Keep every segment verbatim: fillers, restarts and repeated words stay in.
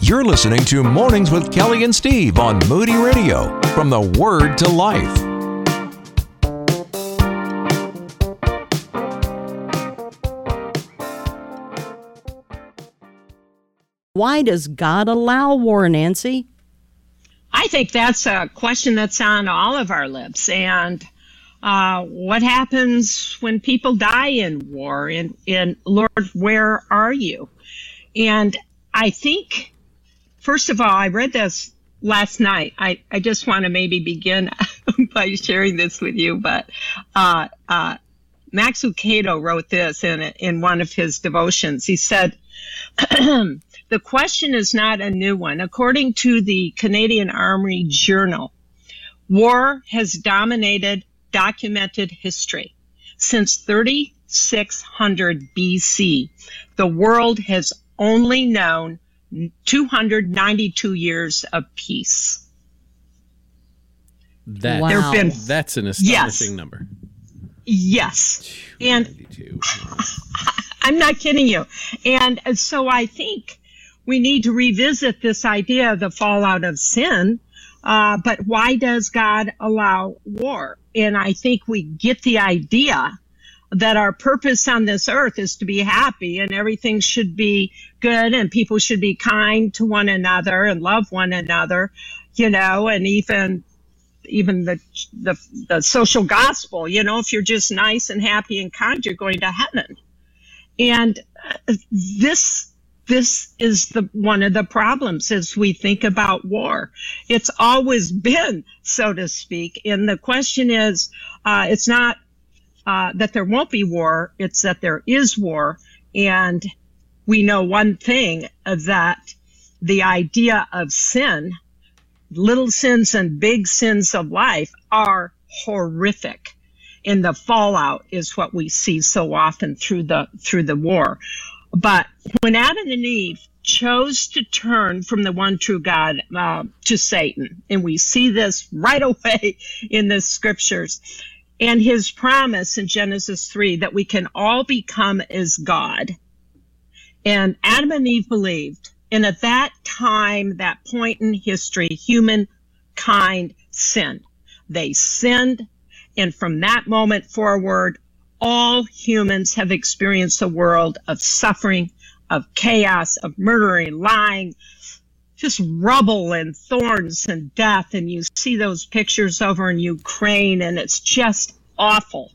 You're listening to Mornings with Kelly and Steve on Moody Radio, from the Word to Life. Why does God allow war, Nancy? I think that's a question that's on all of our lips. And uh, what happens when people die in war? And, and Lord, where are you? And I think, first of all, I read this last night. I, I just want to maybe begin by sharing this with you. But uh, uh, Max Lucado wrote this in, in one of his devotions. He said, the question is not a new one. According to the Canadian Army Journal, war has dominated documented history. Since thirty-six hundred B C, the world has only known two hundred ninety-two years of peace. That, wow. There have been, That's an astonishing yes, number. Yes. And I'm not kidding you. And so I think we need to revisit this idea of the fallout of sin. Uh, but why does God allow war? And I think we get the idea that our purpose on this earth is to be happy and everything should be good and people should be kind to one another and love one another, you know, and even even the, the the social gospel, you know, if you're just nice and happy and kind, you're going to heaven. And this this is the one of the problems as we think about war. It's always been, so to speak. And the question is, uh, it's not uh, that there won't be war, it's that there is war. And we know one thing, uh, that the idea of sin, little sins and big sins of life, are horrific. And the fallout is what we see so often through the through the war. But when Adam and Eve chose to turn from the one true God uh, to Satan, and we see this right away in the scriptures, and his promise in Genesis three that we can all become as God. And Adam and Eve believed. And at that time, that point in history, humankind sinned. They sinned. And from that moment forward, all humans have experienced a world of suffering, of chaos, of murdering, lying, just rubble and thorns and death. And you see those pictures over in Ukraine, and it's just awful.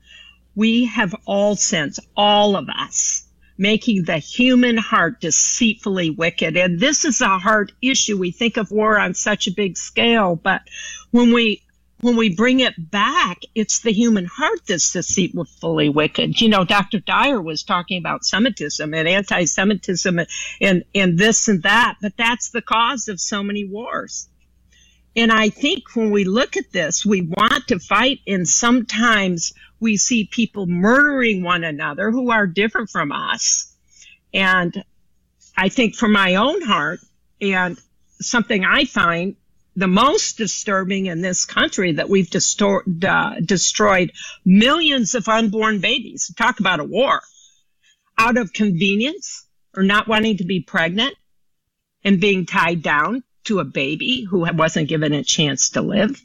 We have all sinned, all of us, making the human heart deceitfully wicked. And this is a hard issue. We think of war on such a big scale, but when we when we bring it back, it's the human heart that's deceitfully wicked. You know, Doctor Dyer was talking about Semitism and anti-Semitism and, and, and this and that, but that's the cause of so many wars. And I think when we look at this, we want to fight, and sometimes we see people murdering one another who are different from us. And I think for my own heart, and something I find the most disturbing in this country, that we've distor- uh, destroyed millions of unborn babies. Talk about a war. Out of convenience or not wanting to be pregnant and being tied down to a baby who wasn't given a chance to live.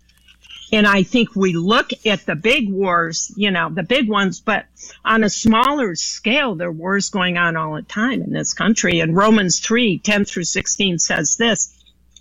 And I think we look at the big wars, you know, the big ones, but on a smaller scale, there are wars going on all the time in this country. And Romans three, ten through sixteen says this: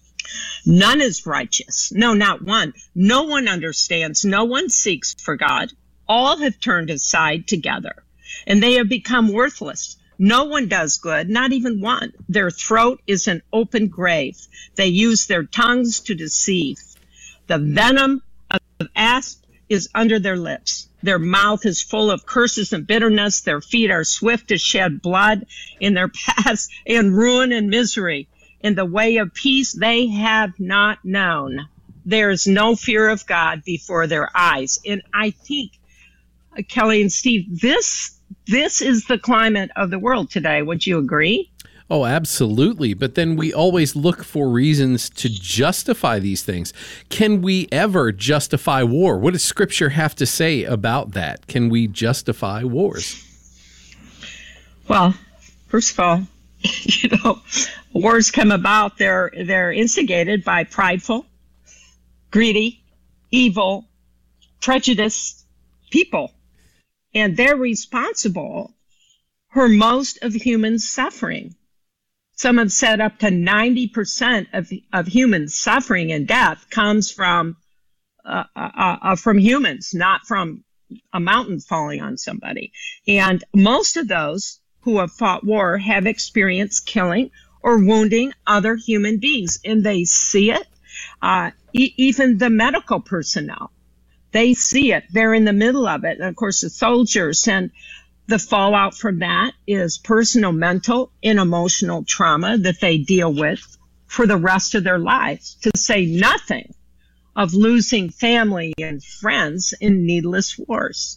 none is righteous. No, not one. No one understands. No one seeks for God. All have turned aside together, and they have become worthless. No one does good, not even one. Their throat is an open grave. They use their tongues to deceive. The venom of asp is under their lips. Their mouth is full of curses and bitterness. Their feet are swift to shed blood. In their paths and ruin and misery. In the way of peace they have not known. There is no fear of God before their eyes. And I think, uh, Kelly and Steve, this this is the climate of the world today. Would you agree? Oh, absolutely. But then we always look for reasons to justify these things. Can we ever justify war? What does Scripture have to say about that? Can we justify wars? Well, first of all, you know, wars come about, they're, they're instigated by prideful, greedy, evil, prejudiced people. And they're responsible for most of human suffering. Some have said up to ninety percent of, of human suffering and death comes from, uh, uh, uh, from humans, not from a mountain falling on somebody. And most of those who have fought war have experienced killing or wounding other human beings, and they see it. Uh, e- even the medical personnel, they see it. They're in the middle of it. And of course, the soldiers, and the fallout from that is personal, mental, and emotional trauma that they deal with for the rest of their lives, to say nothing of losing family and friends in needless wars.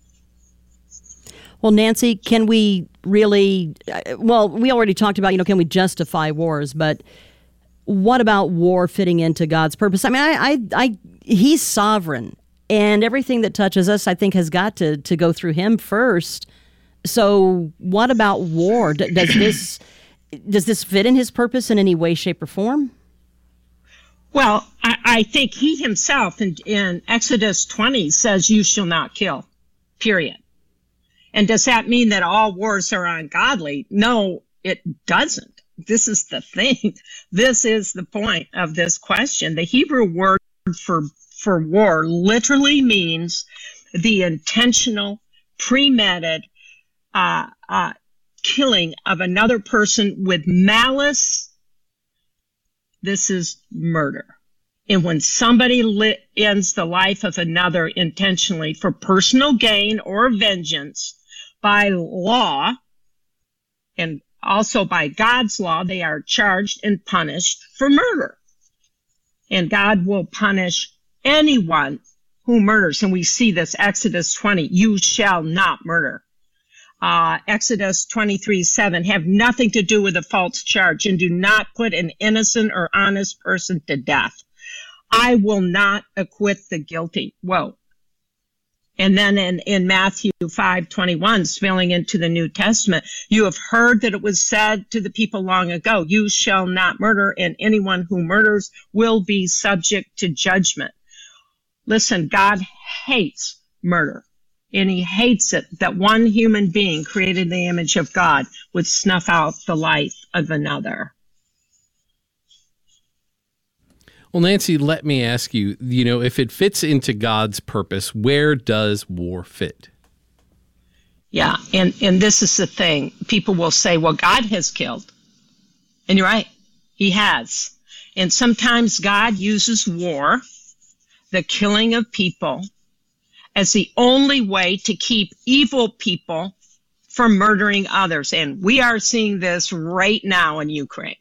Well, Nancy, can we really, well, we already talked about, you know, can we justify wars, but what about war fitting into God's purpose? I mean, I, I, I he's sovereign, and everything that touches us, I think, has got to, to go through him first. So what about war? D- does this does this fit in his purpose in any way, shape, or form? Well, I, I think he himself in, in Exodus twenty says, you shall not kill, period. And does that mean that all wars are ungodly? No, it doesn't. This is the thing. This is the point of this question. The Hebrew word for, for war literally means the intentional, premeditated uh, uh, killing of another person with malice. This is murder. And when somebody li- ends the life of another intentionally for personal gain or vengeance, by law, and also by God's law, they are charged and punished for murder. And God will punish anyone who murders. And we see this, Exodus twenty, you shall not murder. Uh, Exodus twenty-three seven, have nothing to do with a false charge, and do not put an innocent or honest person to death. I will not acquit the guilty. Whoa. And then in, in Matthew five twenty-one, spilling into the New Testament, you have heard that it was said to the people long ago, you shall not murder, and anyone who murders will be subject to judgment. Listen, God hates murder, and he hates it that one human being created in the image of God would snuff out the life of another. Well, Nancy, let me ask you, you know, if it fits into God's purpose, where does war fit? Yeah, and, and this is the thing. People will say, well, God has killed. And you're right, he has. And sometimes God uses war, the killing of people, as the only way to keep evil people from murdering others. And we are seeing this right now in Ukraine.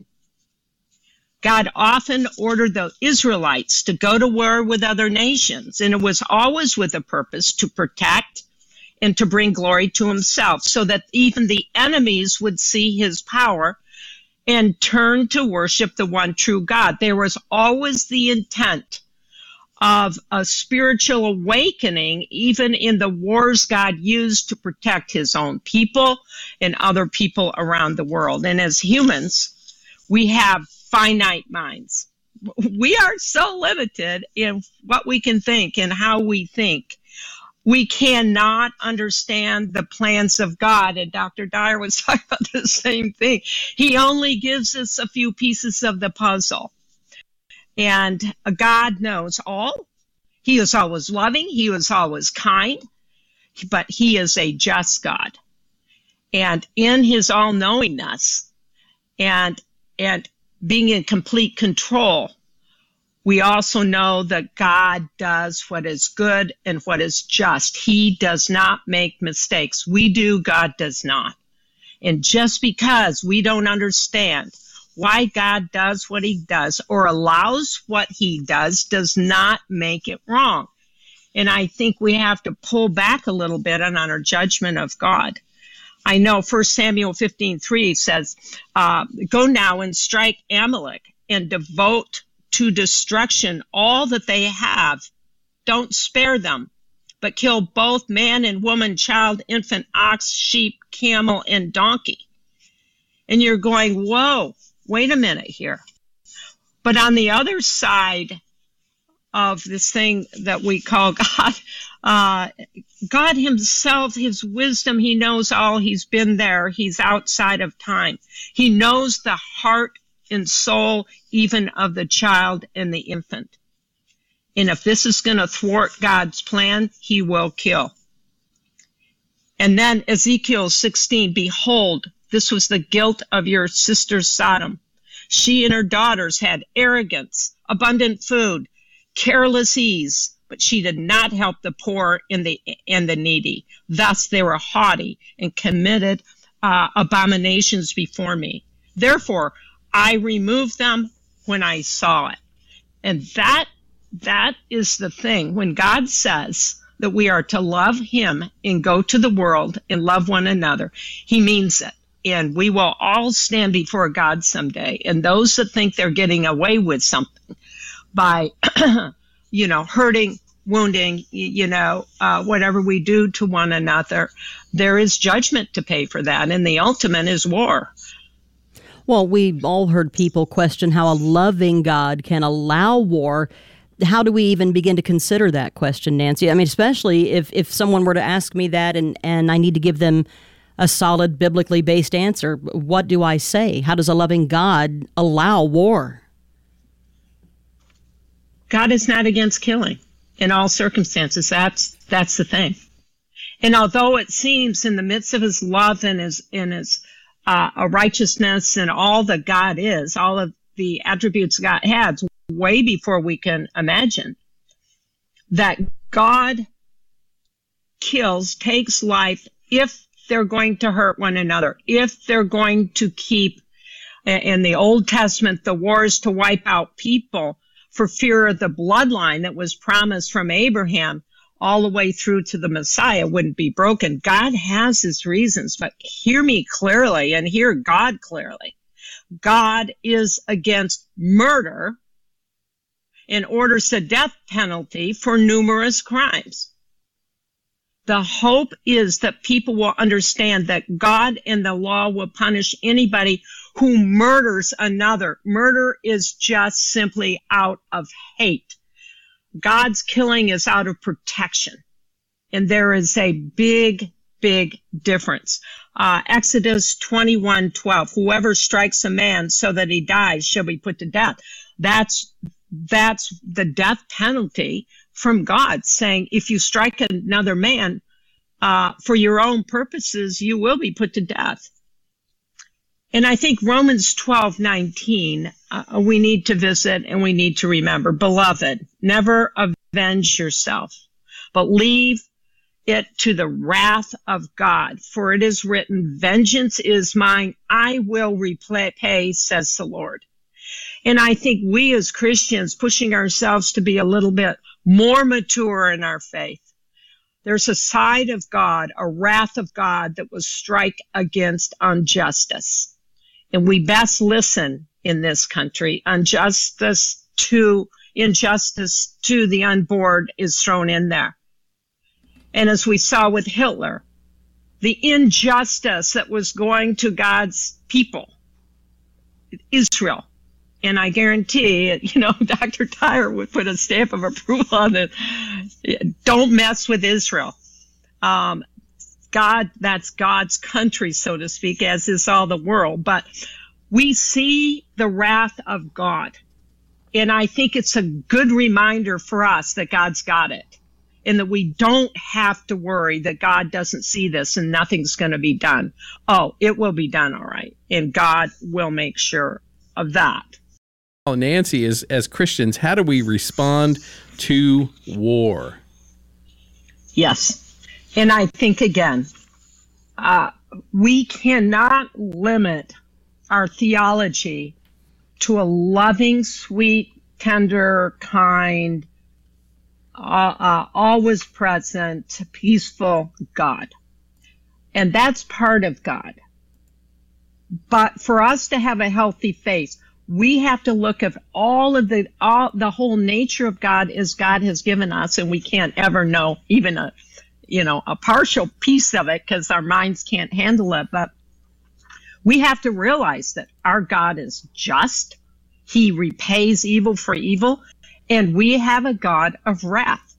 God often ordered the Israelites to go to war with other nations, and it was always with a purpose to protect and to bring glory to himself, so that even the enemies would see his power and turn to worship the one true God. There was always the intent of a spiritual awakening, even in the wars God used to protect his own people and other people around the world. And as humans, we have finite minds. We are so limited in what we can think and how we think. We cannot understand the plans of God. And Doctor Dyer was talking about the same thing. He only gives us a few pieces of the puzzle. And God knows all. He is always loving. He is always kind. But he is a just God. And in his all-knowingness and and being in complete control, we also know that God does what is good and what is just. He does not make mistakes. We do, God does not. And just because we don't understand why God does what he does or allows what he does, does not make it wrong. And I think we have to pull back a little bit on our judgment of God. I know First Samuel fifteen three says, uh, go now and strike Amalek and devote to destruction all that they have. Don't spare them, but kill both man and woman, child, infant, ox, sheep, camel, and donkey. And you're going, whoa, wait a minute here. But on the other side of this thing that we call God, uh, God himself, his wisdom, he knows all. He's been there. He's outside of time. He knows the heart and soul even of the child and the infant. And if this is going to thwart God's plan, he will kill. And then Ezekiel sixteen, behold, this was the guilt of your sister Sodom. She and her daughters had arrogance, abundant food, careless ease, but she did not help the poor and the and the needy. Thus they were haughty and committed uh, abominations before me. Therefore, I removed them when I saw it. And that that is the thing. When God says that we are to love him and go to the world and love one another, he means it. And we will all stand before God someday. And those that think they're getting away with something by, you know, hurting, wounding, you know, uh, whatever we do to one another, there is judgment to pay for that. And the ultimate is war. Well, we've all heard people question how a loving God can allow war. How do we even begin to consider that question, Nancy? I mean, especially if, if someone were to ask me that and, and I need to give them a solid biblically based answer, what do I say? How does a loving God allow war? God is not against killing in all circumstances. That's that's the thing. And although it seems in the midst of his love and his in his uh, righteousness and all that God is, all of the attributes God has, way before we can imagine, that God kills, takes life if they're going to hurt one another, if they're going to keep, in the Old Testament, the wars to wipe out people for fear of the bloodline that was promised from Abraham all the way through to the Messiah wouldn't be broken. God has his reasons, but hear me clearly and hear God clearly. God is against murder and orders the death penalty for numerous crimes. The hope is that people will understand that God and the law will punish anybody who murders another. Murder is just simply out of hate. God's killing is out of protection. And there is a big, big difference. Uh, Exodus twenty-one twelve, whoever strikes a man so that he dies shall be put to death. That's That's the death penalty from God, saying if you strike another man uh, for your own purposes, you will be put to death. And I think Romans twelve nineteen, uh, we need to visit and we need to remember. Beloved, never avenge yourself, but leave it to the wrath of God. For it is written, vengeance is mine, I will repay, says the Lord. And I think we as Christians, pushing ourselves to be a little bit more mature in our faith, there's a side of God, a wrath of God that will strike against injustice. And we best listen in this country. Injustice to, injustice to the unborn is thrown in there. And as we saw with Hitler, the injustice that was going to God's people, Israel. And I guarantee, you know, Doctor Tyre would put a stamp of approval on it. Don't mess with Israel. Um, God, that's God's country, so to speak, as is all the world. But we see the wrath of God. And I think it's a good reminder for us that God's got it. And that we don't have to worry that God doesn't see this and nothing's going to be done. Oh, it will be done all right. And God will make sure of that. Well, Nancy, as, as Christians, how do we respond to war? Yes. And I think, again, uh, we cannot limit our theology to a loving, sweet, tender, kind, uh, uh, always present, peaceful God. And that's part of God. But for us to have a healthy faith, we have to look at all of the all the whole nature of God as God has given us, and we can't ever know even a you know a partial piece of it because our minds can't handle it. But We have to realize that our God is just. He repays evil for evil. And we have a God of wrath.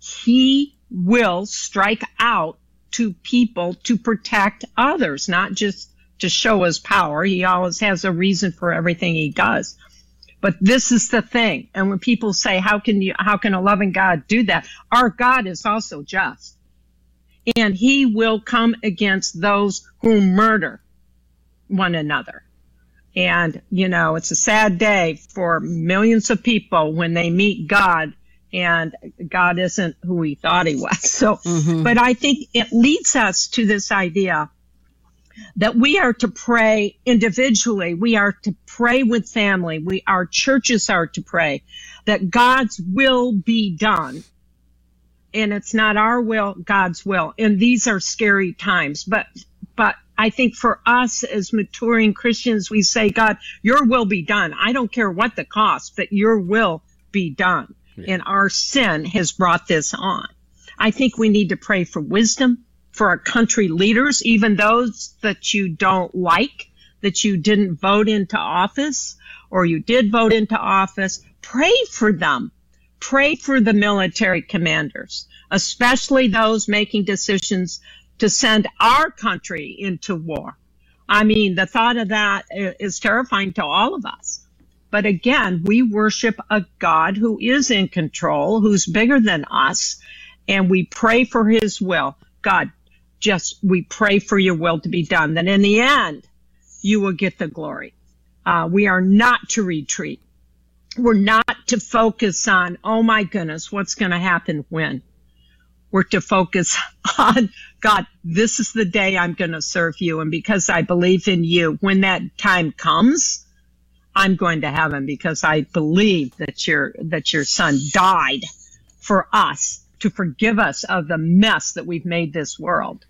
He will strike out to people to protect others, not just to show his power. He always has a reason for everything he does. But this is the thing. And when people say, how can you, how can a loving God do that? Our God is also just. And he will come against those who murder one another. And, you know, it's a sad day for millions of people when they meet God and God isn't who he thought he was. So, mm-hmm. But I think it leads us to this idea that we are to pray individually. We are to pray with family. We, our churches are to pray that God's will be done. And it's not our will, God's will. And these are scary times. But, but I think for us as maturing Christians, we say, God, your will be done. I don't care what the cost, but your will be done. Yeah. And our sin has brought this on. I think we need to pray for wisdom for our country leaders, even those that you don't like, that you didn't vote into office, or you did vote into office. Pray for them. Pray for the military commanders, especially those making decisions to send our country into war. I mean, the thought of that is terrifying to all of us. But again, we worship a God who is in control, who's bigger than us, and we pray for his will. God, just we pray for your will to be done. Then in the end, you will get the glory. Uh, we are not to retreat. We're not to focus on, oh my goodness, what's going to happen when? We're to focus on, God, this is the day I'm going to serve you. And because I believe in you, when that time comes, I'm going to heaven because I believe that your, that your son died for us to forgive us of the mess that we've made this world.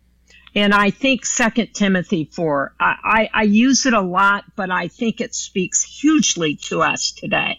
And I think Second Timothy four, I, I, I use it a lot, but I think it speaks hugely to us today.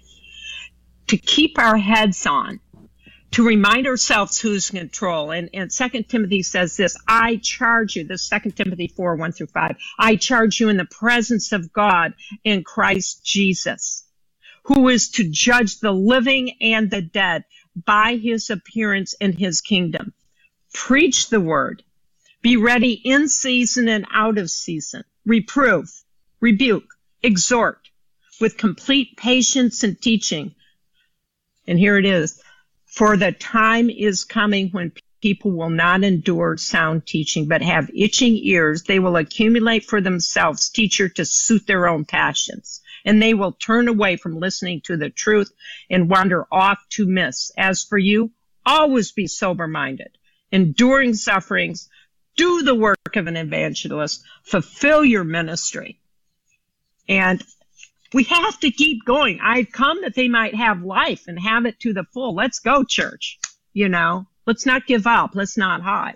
To keep our heads on, to remind ourselves who's in control. And, and Second Timothy says this, I charge you, this is Second Timothy four, one through five, I charge you in the presence of God in Christ Jesus, who is to judge the living and the dead by his appearance in his kingdom. Preach the word. Be ready in season and out of season. Reprove, rebuke, exhort with complete patience and teaching. And here it is. For the time is coming when people will not endure sound teaching, but have itching ears. They will accumulate for themselves teacher to suit their own passions. And they will turn away from listening to the truth and wander off to myths. As for you, always be sober-minded, enduring sufferings, do the work of an evangelist, fulfill your ministry. And we have to keep going. I've come that they might have life and have it to the full. Let's go, church. You know, let's not give up. Let's not hide.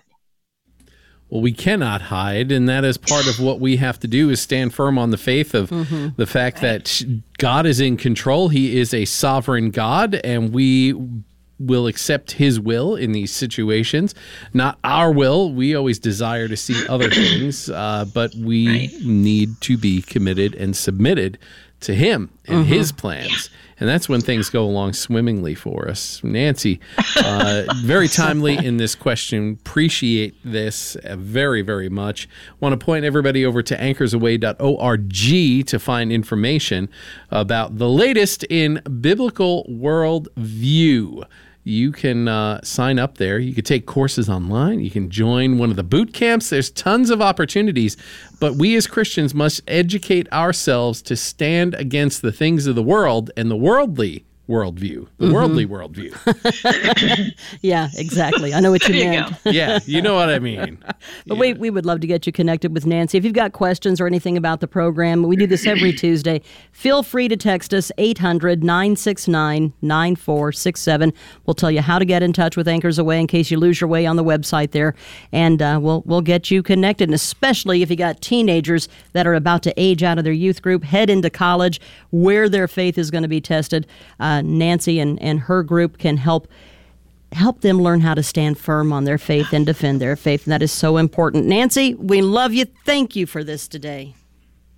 Well, we cannot hide, and that is part of what we have to do is stand firm on the faith of mm-hmm. the fact right. that God is in control. He is a sovereign God, and we will accept his will in these situations, not our will. We always desire to see other things, uh, but we right. need to be committed and submitted to him and mm-hmm. his plans. And that's when things go along swimmingly for us. Nancy, uh, very timely in this question. Appreciate this uh, very, very much. Want to point everybody over to anchors away dot org to find information about the latest in biblical worldview. You can uh, sign up there. You can take courses online. You can join one of the boot camps. There's tons of opportunities. But we as Christians must educate ourselves to stand against the things of the world and the worldly worldview, the mm-hmm. worldly worldview. Yeah, exactly. I know what you meant. You yeah, you know what I mean. But yeah. we, we would love to get you connected with Nancy. If you've got questions or anything about the program, we do this every Tuesday. Feel free to text us eight hundred, nine six nine, nine four six seven. We'll tell you how to get in touch with Anchors Away in case you lose your way on the website there. And uh, we'll, we'll get you connected, and especially if you got teenagers that are about to age out of their youth group, head into college, where their faith is going to be tested. Uh, Nancy and, and her group can help help them learn how to stand firm on their faith and defend their faith, and that is so important. Nancy, we love you. Thank you for this today.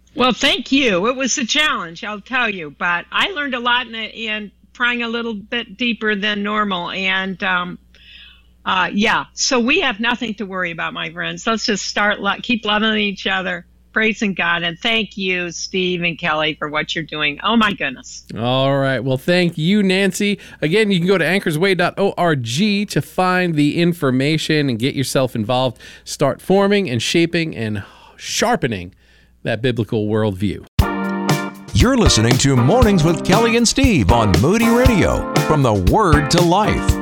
Well, thank you. It was a challenge, I'll tell you, but I learned a lot in, in prying a little bit deeper than normal. And um, uh, yeah, so we have nothing to worry about, my friends. Let's just start, lo- keep loving each other, praising God. And thank you, Steve and Kelly, for what you're doing. Oh, my goodness. All right. Well, thank you, Nancy. Again, you can go to anchors way dot org to find the information and get yourself involved. Start forming and shaping and sharpening that biblical worldview. You're listening to Mornings with Kelly and Steve on Moody Radio, from the Word to Life.